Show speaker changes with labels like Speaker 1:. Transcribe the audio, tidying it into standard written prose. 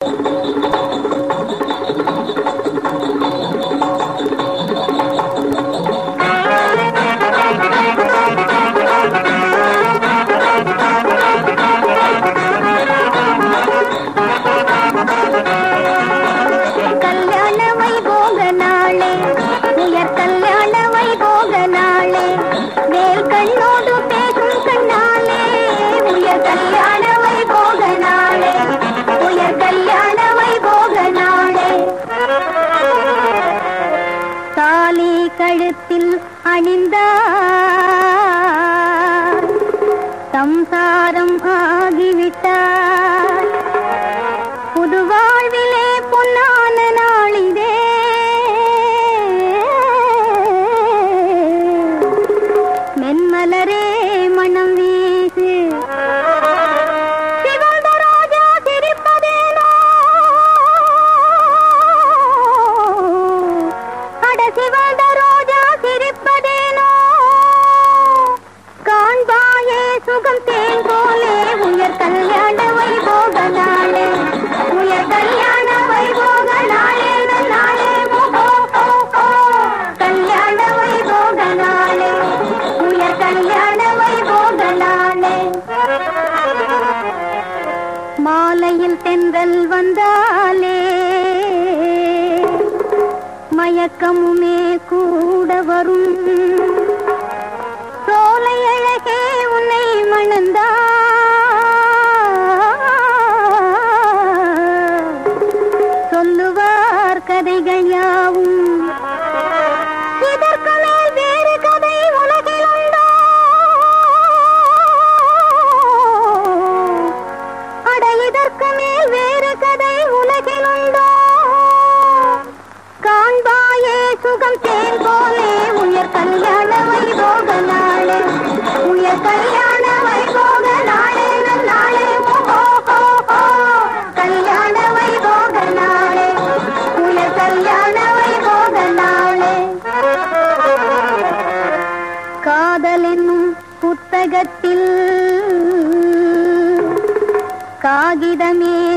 Speaker 1: கழுத்தில் அணிந்தார் சம்சாரம் ஆகிவிட்டார். புது வாழ்விலே பொன்னான நாளிதே மென்மலரே மனம் வீசு மாலையில் தென்றல் வந்தாலே மயக்கமுமே கூட வரும். சோலை அழகே உன்னை மணந்தார் சொல்லுவார் கதைகள் யாவும். இதற்கு மேல் வேறு கதை உலகில் உண்டோ? அட இதற்கு மேல் வேறு கதை உலகில் உண்டோ? காண்பாயே சுகம் தேன் போலே உயர் கல்யாண வைபோக நாளே, உயர் கல்யாண வைபோக நாளே நாளே கல்யாண வைபோக நாளே, உயர் கல்யாண வைபோக நாளே. காதல் என்னும் புத்தகத்தில் காகிதமே